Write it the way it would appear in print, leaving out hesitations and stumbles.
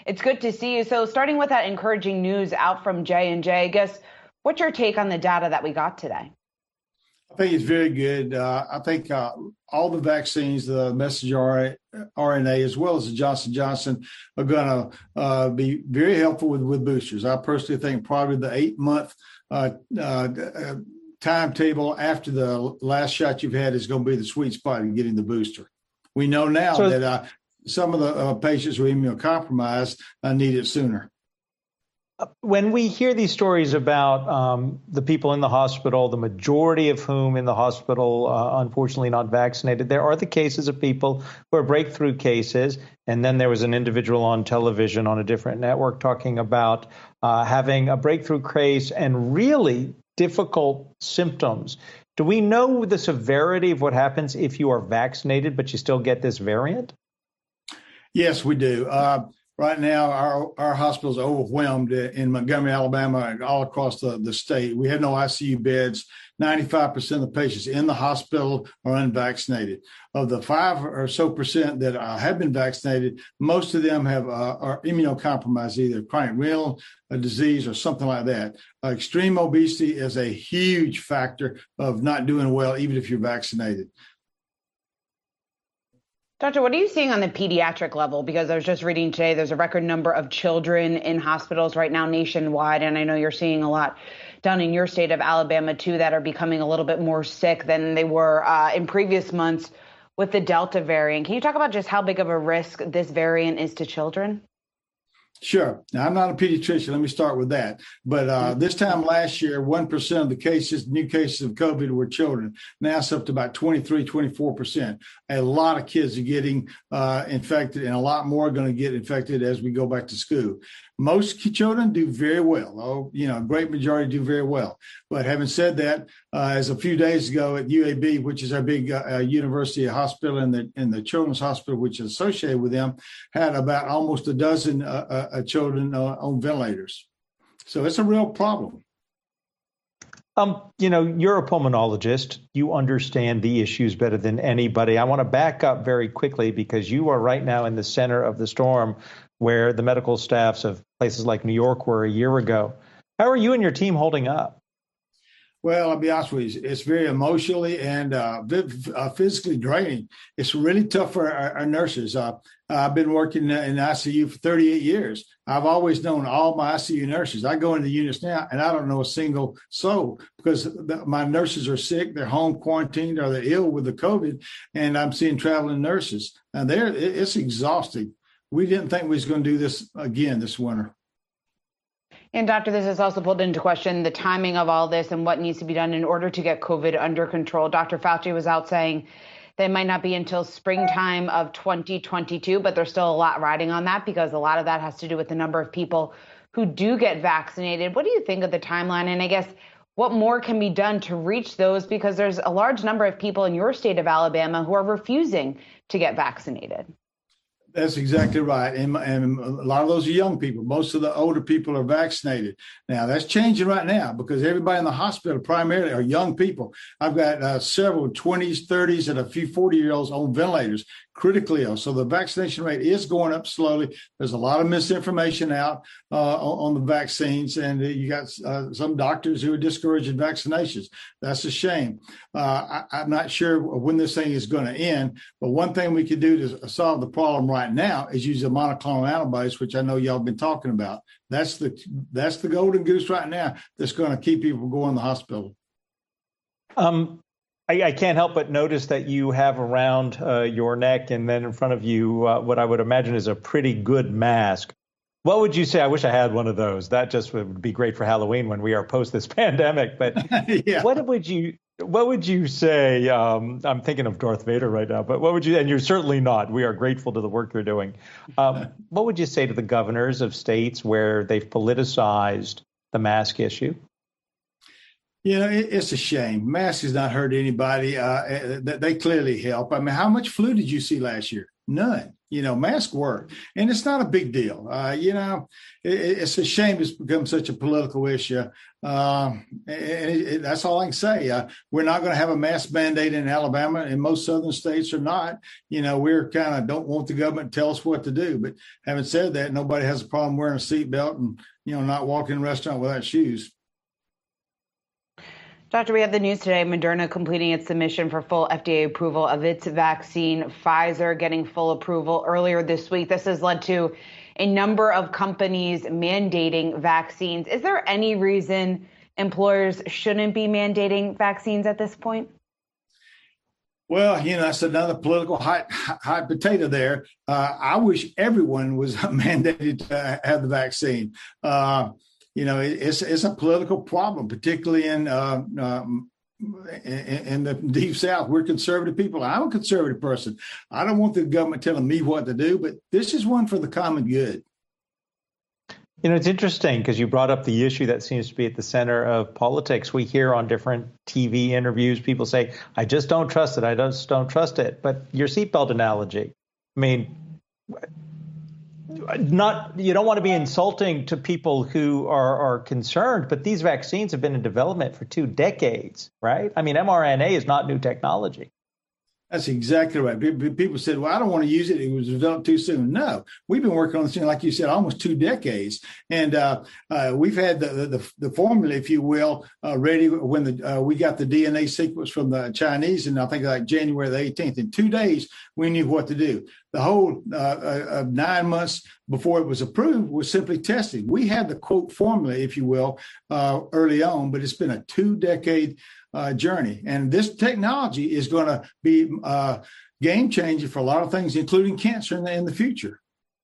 It's good to see you. So starting with that encouraging news out from J&J, I guess, what's your take on the data that we got today? I think it's very good. I think all the vaccines, the messenger RNA, as well as the Johnson Johnson, are going to be very helpful with boosters. I personally think probably the 8-month timetable after the last shot you've had is going to be the sweet spot in getting the booster. We know now that some of the patients who are immunocompromised need it sooner. When we hear these stories about the people in the hospital, the majority of whom in the hospital, unfortunately not vaccinated, there are the cases of people who are breakthrough cases. And then there was an individual on television on a different network talking about having a breakthrough case and really difficult symptoms. Do we know the severity of what happens if you are vaccinated, but you still get this variant? Yes, we do. Right now, our hospitals are overwhelmed in Montgomery, Alabama, and all across the state. We have no ICU beds. 95% of the patients in the hospital are unvaccinated. Of the 5% or so that have been vaccinated, most of them are immunocompromised, either chronic renal disease or something like that. Extreme obesity is a huge factor of not doing well, even if you're vaccinated. Doctor, what are you seeing on the pediatric level? Because I was just reading today, there's a record number of children in hospitals right now nationwide. And I know you're seeing a lot down in your state of Alabama, too, that are becoming a little bit more sick than they were in previous months with the Delta variant. Can you talk about just how big of a risk this variant is to children? Sure. Now, I'm not a pediatrician. Let me start with that. But this time last year, 1% of the new cases of COVID were children. Now it's up to about 23, 24%. A lot of kids are getting infected, and a lot more are going to get infected as we go back to school. Most children do very well. A great majority do very well. But having said that, as a few days ago at UAB, which is our big university hospital, and the children's hospital, which is associated with them, had about almost a dozen children on ventilators. So it's a real problem. You're a pulmonologist. You understand the issues better than anybody. I want to back up very quickly because you are right now in the center of the storm where the medical staffs of places like New York were a year ago. How are you and your team holding up? Well, I'll be honest with you, it's very emotionally and physically draining. It's really tough for our nurses. I've been working in ICU for 38 years. I've always known all my ICU nurses. I go into the units now, and I don't know a single soul because my nurses are sick, they're home quarantined, or they're ill with the COVID, and I'm seeing traveling nurses. And it's exhausting. We didn't think we was going to do this again this winter. And Doctor, this has also pulled into question the timing of all this and what needs to be done in order to get COVID under control. Dr. Fauci was out saying that it might not be until springtime of 2022, but there's still a lot riding on that because a lot of that has to do with the number of people who do get vaccinated. What do you think of the timeline? And I guess what more can be done to reach those? Because there's a large number of people in your state of Alabama who are refusing to get vaccinated. That's exactly right. And a lot of those are young people. Most of the older people are vaccinated. Now, that's changing right now because everybody in the hospital primarily are young people. I've got several 20s, 30s, and a few 40-year-olds on ventilators, critically ill. So the vaccination rate is going up slowly. There's a lot of misinformation out on the vaccines, and you got some doctors who are discouraging vaccinations. That's a shame. I'm not sure when this thing is going to end, but one thing we could do to solve the problem right now is use the monoclonal antibodies, which I know y'all have been talking about. That's the golden goose right now that's going to keep people going to the hospital. I can't help but notice that you have around your neck and then in front of you what I would imagine is a pretty good mask. What would you say? I wish I had one of those. That just would be great for Halloween when we are post this pandemic. But yeah. What would you say? I'm thinking of Darth Vader right now, but what would you, and you're certainly not. We are grateful to the work you're doing. What would you say to the governors of states where they've politicized the mask issue? It's a shame. Masks has not hurt anybody. They clearly help. I mean, how much flu did you see last year? None. Masks work, and it's not a big deal. It's a shame it's become such a political issue. That's all I can say. We're not going to have a mask mandate in Alabama, and most southern states are not. We're kind of don't want the government to tell us what to do. But having said that, nobody has a problem wearing a seatbelt and, not walking in a restaurant without shoes. Doctor, we have the news today. Moderna completing its submission for full FDA approval of its vaccine. Pfizer getting full approval earlier this week. This has led to a number of companies mandating vaccines. Is there any reason employers shouldn't be mandating vaccines at this point? Well, that's another political hot potato there. I wish everyone was mandated to have the vaccine. It's a political problem, particularly in the deep South. We're conservative people. I'm a conservative person. I don't want the government telling me what to do, but this is one for the common good. It's interesting because you brought up the issue that seems to be at the center of politics. We hear on different TV interviews, people say, I just don't trust it. I just don't trust it. But your seatbelt analogy, I mean, you don't want to be insulting to people who are concerned, but these vaccines have been in development for 2 decades, right? I mean, mRNA is not new technology. That's exactly right. People said, well, I don't want to use it. It was developed too soon. No, we've been working on this thing, like you said, almost 2 decades. And we've had the formula, if you will, ready when we got the DNA sequence from the Chinese. And I think like January the 18th, in 2 days, we knew what to do. The whole 9 months before it was approved was simply testing. We had the quote formula, if you will, early on, but it's been a 2-decade journey. And this technology is going to be game changing for a lot of things, including cancer in the future.